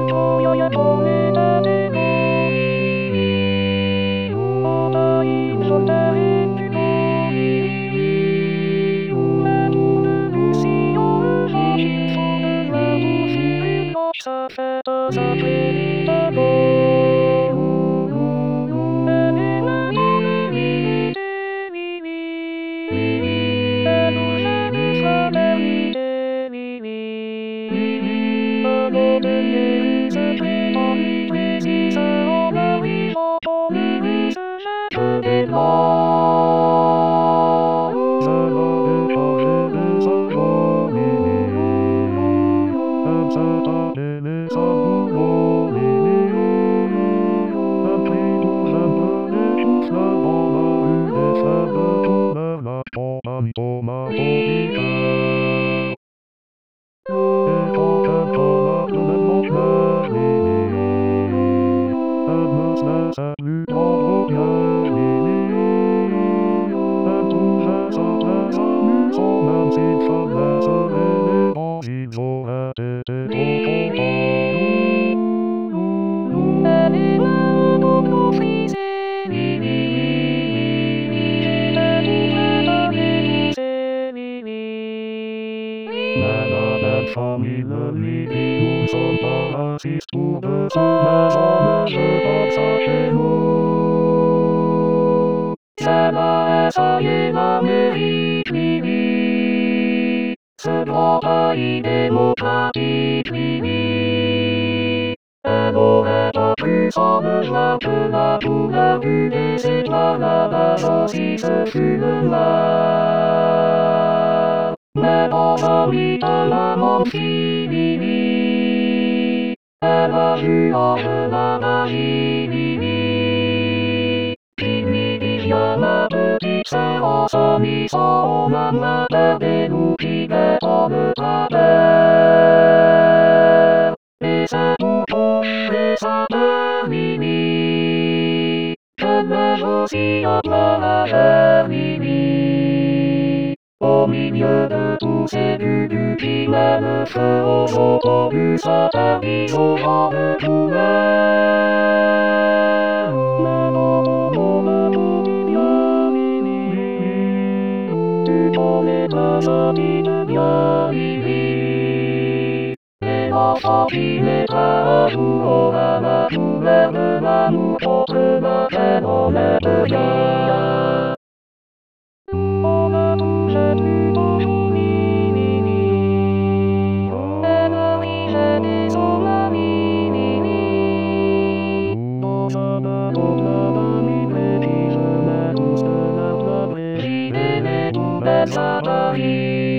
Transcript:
Ça fait 2 après-midi de beau. Elle est là dans le lit des Mimi. Elle nous aime sa vérité, Mimi. Alors de Jésus prétend lui précise en arrivant pour lui se jette des blancs. Ça va décharger les anges, Mimi. Elle s'est attelée sa boulot, Mimi. Un cri tout simple des choux-fleurs dans la rue, des fleurs de couleur, la campagne tomato-piqueur. Et quand quelqu'un l'appelait mon fleur, Mimi, elle ne se laissait plus prendre au pied, Mimi. Elle trouvait ça très amusant, même s'il fallait se lever, bon, ils auraient été trop contents. Elle est là dans nos frisés, Mimi. J'étais tout prêt à m'épousser, Mimi. Mais la belle famille lui dit nous ne sommes pas racistes pour 200 maisons, ne jette pas ça chez nous. C'est la SAE l'Amérique, Mimi. Ce grand pays démocratique, Mimi. Elle aurait pas pu sans besoin que la couleur du décès à la base aussi ce fut le mal. Mais dans un lit de la menterie, Mimi, elle a vu en jeu la magie, Mimi. Qui lui dit viens ma petite sœur, en s'amusant, on a la terre des loups qui bétonnent ta terre. Et c'est tout proche et ça peur, Mimi. Je neige aussi à plein la chair, Mimi. Au milieu de tous ces dudus qui met le feu aux autobus interdits aux gens de couleur. Mais dans ton monde tout est bien, Mimi. Tu connais très gentil de bien, Mimi. Et l'enfant qui naîtra un jour aura la couleur de l'amour contre laquelle on n'est de rien. On a toujours eu toujours Mimi. Elle a risé des son ami, Mimi. Dans un bateau de la famille précise, mais tous de la gloire et les tout belles à Paris.